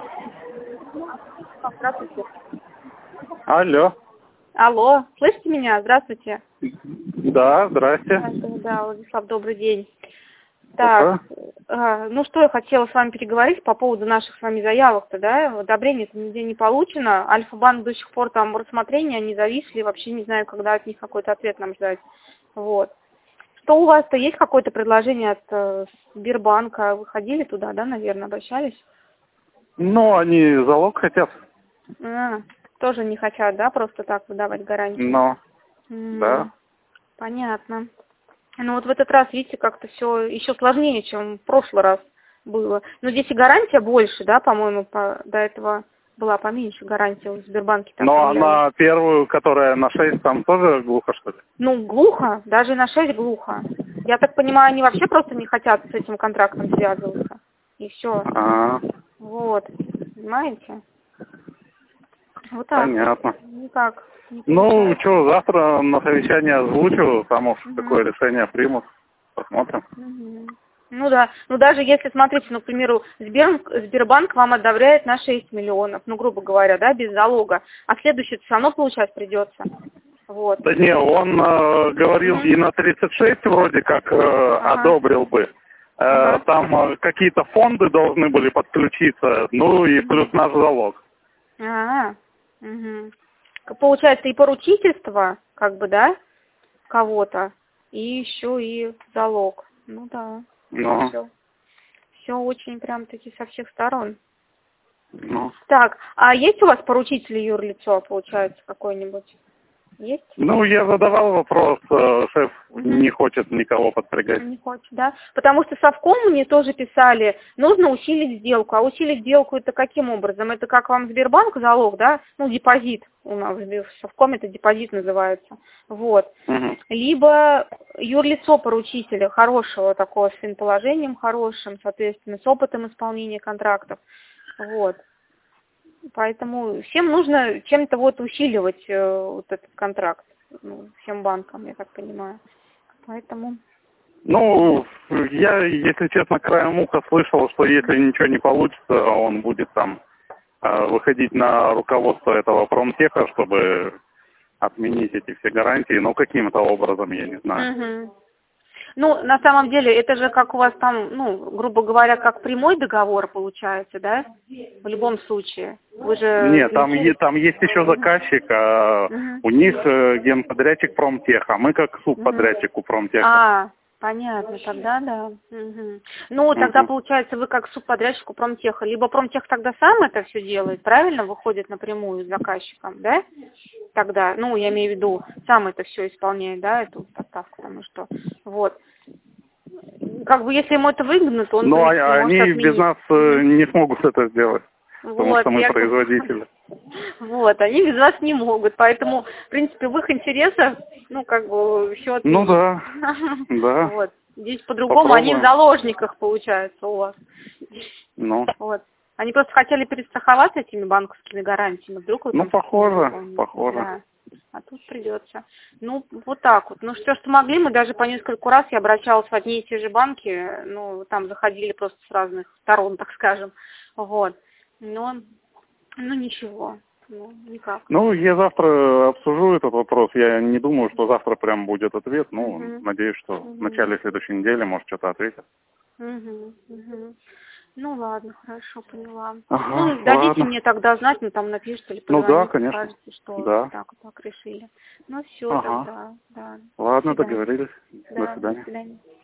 Здравствуйте. Алло. Алло, слышите меня? Здравствуйте. Да, здрасте. Да, Владислав, добрый день. Так, ну что я хотела с вами переговорить по поводу наших с вами заявок-то, да? Одобрение-то нигде не получено. Альфа-банк до сих пор там рассмотрения, они зависли, вообще не знаю, когда от них какой-то ответ нам ждать. Вот. Что у вас-то есть какое-то предложение от Сбербанка? Вы ходили туда, да, наверное, обращались? Ну, они залог хотят. Тоже не хотят, да, просто так выдавать гарантию? Но, да. Понятно. Ну вот в этот раз, видите, как-то все еще сложнее, чем в прошлый раз было. Но здесь и гарантия больше, да, по-моему, до этого была поменьше гарантия в Сбербанке. Но на первую, которая на 6, там тоже глухо, что ли? Ну, глухо, даже на 6 глухо. Я так понимаю, они вообще просто не хотят с этим контрактом связываться. И все. Вот, понимаете? Вот так. Понятно. Никак. Ну, что, завтра на совещании озвучу, там уж такое решение примут. Посмотрим. Ну да, ну даже если, смотрите, ну, к примеру, Сбербанк вам одобряет на 6 миллионов, ну, грубо говоря, да, без залога, а следующее все равно получать придется. Вот. Да не, он говорил и на 36 вроде как одобрил бы. Там какие-то фонды должны были подключиться, ну и плюс наш залог. Получается и поручительство, как бы, да, кого-то, и еще и залог. Ну да. Все очень прям-таки со всех сторон. Так, а есть у вас поручитель юрлицо, получается, какой-нибудь? Есть? Ну, я задавал вопрос, шеф не хочет никого подпрягать. Не хочет, да? Потому что совком мне тоже писали, нужно усилить сделку. А усилить сделку это каким образом? Это как вам Сбербанк залог, да? Ну, депозит у нас в совкоме это депозит называется. Вот. Либо юрлицо поручителя, хорошего такого, с финположением хорошим, соответственно, с опытом исполнения контрактов. Вот. Поэтому всем нужно чем-то вот усиливать вот этот контракт, ну, всем банкам, я так понимаю. Поэтому... Ну, я, если честно, краем уха слышал, что если ничего не получится, он будет там выходить на руководство этого промтеха, чтобы отменить эти все гарантии, но каким-то образом, я не знаю. Ну, на самом деле, это же как у вас там, ну, грубо говоря, как прямой договор получается, да? В любом случае. Вы же... Нет, там есть еще заказчик, а у них генподрядчик промтеха, мы как субподрядчик у промтеха. Понятно, тогда да. Ну, тогда, получается, вы как субподрядчик у промтеха. Либо промтех тогда сам это все делает, правильно, выходит напрямую с заказчиком, да? Тогда, ну, я имею в виду, сам это все исполняет, да, эту поставку, потому что, вот. Как бы, если ему это выгодно, то он, но может они отменить. без нас не смогут это сделать, потому что мы производители. Вот, они без вас не могут, поэтому, в принципе, в их интересах, ну, как бы, все отменить. Ну, да, да. Вот, здесь по-другому, они в заложниках, получается, у вас. Ну. Вот. Они просто хотели перестраховаться этими банковскими гарантиями, вдруг вы там... Ну, похоже. Да. А тут придется. Ну, вот так вот. Ну, все, что могли, мы даже по нескольку раз, я обращалась в одни и те же банки, ну, там заходили просто с разных сторон, так скажем. Вот. Но, ну, ничего. Ну, никак. Ну, я завтра обсужу этот вопрос. Я не думаю, что завтра прям будет ответ. Ну, надеюсь, что в начале следующей недели, может, что-то ответят. Ну, ладно, хорошо, поняла. Ага, ну, дадите мне тогда знать, ну, там напишите или позвоните, да, конечно. скажете, что так решили. Ну, все тогда, да. Ладно, договорились. Да, до свидания. До свидания.